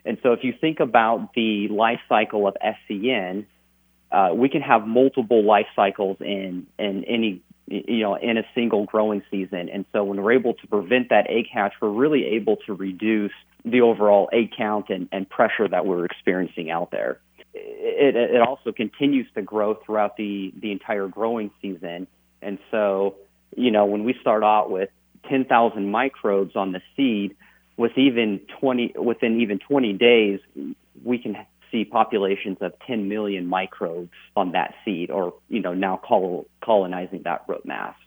And so if you think about the life cycle of SCN, we can have multiple life cycles in any, in a single growing season. And so when we're able to prevent that egg hatch, we're really able to reduce the overall egg count and pressure that we're experiencing out there. It also continues to grow throughout the entire growing season. And so, when we start out with 10,000 microbes on the seed, within even 20 days, we can see populations of 10 million microbes on that seed, or now colonizing that root mass.